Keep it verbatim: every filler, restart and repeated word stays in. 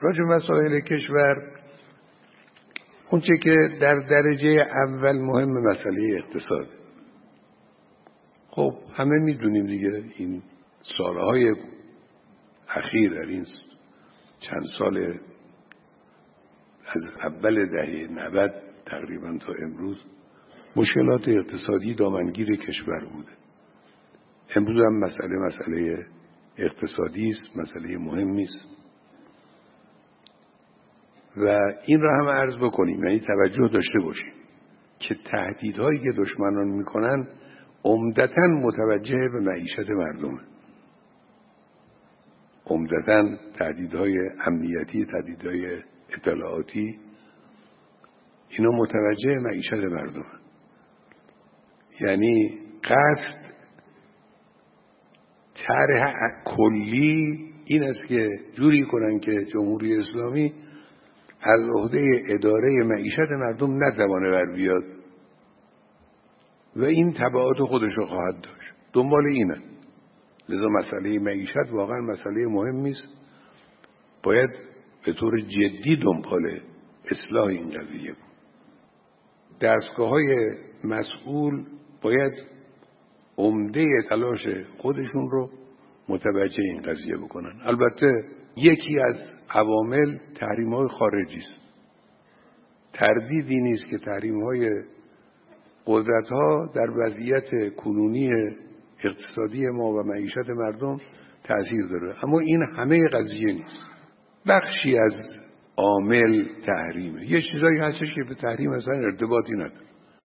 راجع به مسائل کشور، اون چه که در درجه اول مهم مسئله اقتصاد. خب همه میدونیم دیگه این سالهای اخیر، در این چند سال از اول دهه نود تقریبا تا امروز مشکلات اقتصادی دامنگیر کشور بوده. امروز هم مسئله مسئله اقتصادی است، مسئله مهمی است و این را هم عرض بکنیم، یعنی توجه داشته باشیم که تهدیدهایی که دشمنان میکنن عمدتاً متوجه به معیشت مردمه. عمدتاً تهدیدهای امنیتی، تهدیدهای اطلاعاتی، اینا متوجه معیشت مردمه. یعنی قصد طرح کلی این است که جوری کنن که جمهوری اسلامی از عهده اداره معیشت مردم نتوانه بر بیاد و این تبعات خودش رو خواهد داشت. دنبال اینه. لذا مسئله معیشت واقعا مسئله مهمی است. باید به طور جدی دنبال اصلاح این قضیه بود. دستگاه‌های مسئول باید عمده تلاش خودشون رو متوجه این قضیه بکنن. البته یکی از عوامل تحریم‌های خارجی است. تردیدی نیست که تحریم‌های قدرت‌ها در وضعیت کنونی اقتصادی ما و معیشت مردم تأثیر داره، اما این همه قضیه نیست. بخشی از عامل تحریمه. یه چیزایی هستش که به تحریم اصلا ارتباطی نداره.